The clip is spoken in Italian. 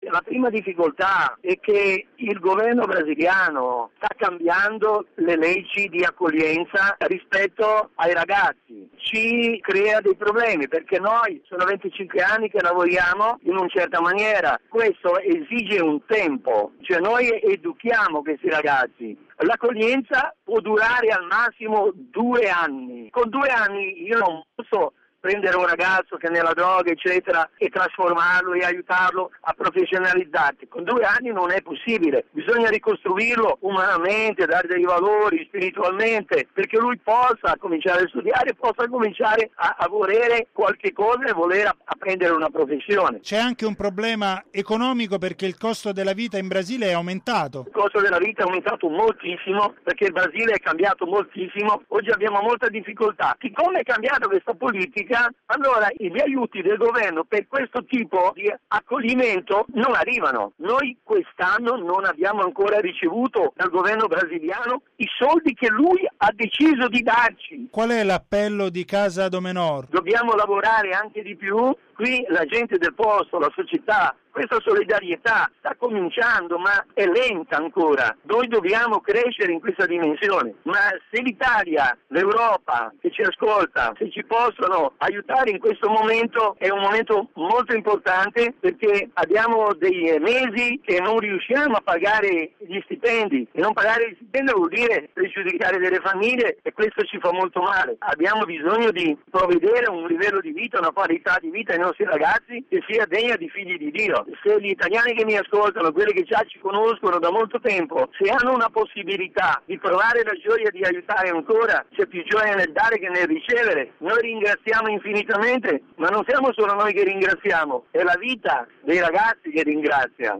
La prima difficoltà è che il governo brasiliano sta cambiando le leggi di accoglienza rispetto ai ragazzi. Ci crea dei problemi perché noi sono 25 anni che lavoriamo in una certa maniera. Questo esige un tempo, cioè noi educhiamo questi ragazzi. L'accoglienza può durare al massimo 2 anni. Con 2 anni io non posso prendere un ragazzo che è nella droga eccetera e trasformarlo e aiutarlo a professionalizzarsi. Con 2 anni non è possibile, bisogna ricostruirlo umanamente, dare dei valori spiritualmente perché lui possa cominciare a studiare, possa cominciare a volere qualche cosa e voler apprendere una professione. C'è anche un problema economico perché il costo della vita in Brasile è aumentato. Il costo della vita è aumentato moltissimo perché il Brasile è cambiato moltissimo, oggi abbiamo molta difficoltà. Siccome è cambiata questa politica, allora gli aiuti del governo per questo tipo di accoglimento non arrivano. Noi quest'anno non abbiamo ancora ricevuto dal governo brasiliano i soldi che lui ha deciso di darci. Qual è l'appello di Casa do Menor? Dobbiamo lavorare anche di più. Qui la gente del posto, la società, questa solidarietà sta cominciando ma è lenta ancora. Noi dobbiamo crescere in questa dimensione. Ma se l'Italia, l'Europa che ci ascolta, se ci possono aiutare in questo momento, è un momento molto importante perché abbiamo dei mesi che non riusciamo a pagare gli stipendi e non pagare gli stipendi vuol dire pregiudicare delle famiglie e questo ci fa molto male. Abbiamo bisogno di provvedere a un livello di vita, una qualità di vita ai nostri ragazzi che sia degna di figli di Dio. Se gli italiani che mi ascoltano, quelli che già ci conoscono da molto tempo, se hanno una possibilità di provare la gioia di aiutare ancora, c'è più gioia nel dare che nel ricevere. Noi ringraziamo infinitamente, ma non siamo solo noi che ringraziamo, è la vita dei ragazzi che ringrazia.